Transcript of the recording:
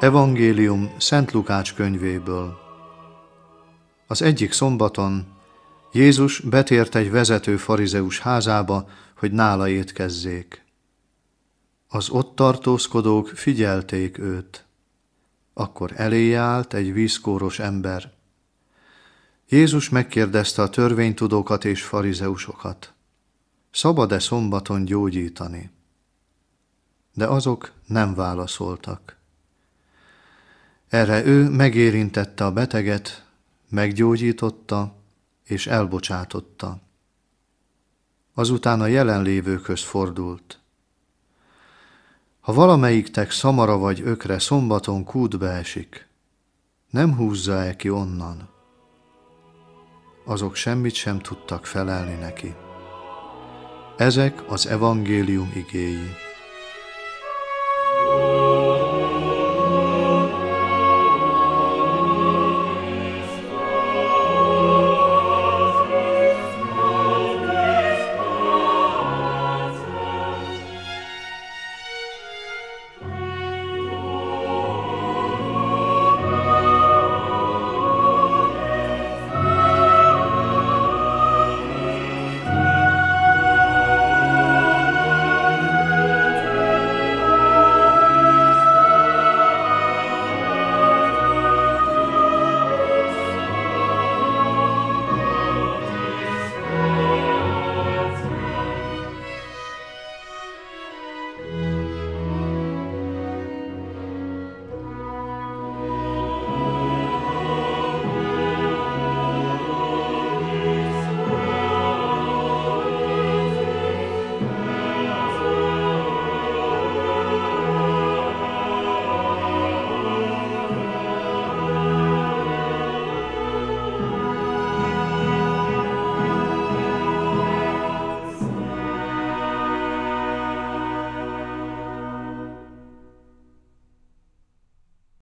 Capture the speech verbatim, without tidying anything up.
Evangélium Szent Lukács könyvéből. Az egyik szombaton Jézus betért egy vezető farizeus házába, hogy nála étkezzék. Az ott tartózkodók figyelték őt. Akkor eléje állt egy vízkóros ember. Jézus megkérdezte a törvénytudókat és farizeusokat: szabad-e szombaton gyógyítani? De azok nem válaszoltak. Erre ő megérintette a beteget, meggyógyította és elbocsátotta. Azután a jelenlévőkhöz fordult: ha valamelyiktek szamara vagy ökre szombaton kútbe esik, nem húzza-e ki onnan? Azok semmit sem tudtak felelni neki. Ezek az evangélium igéi.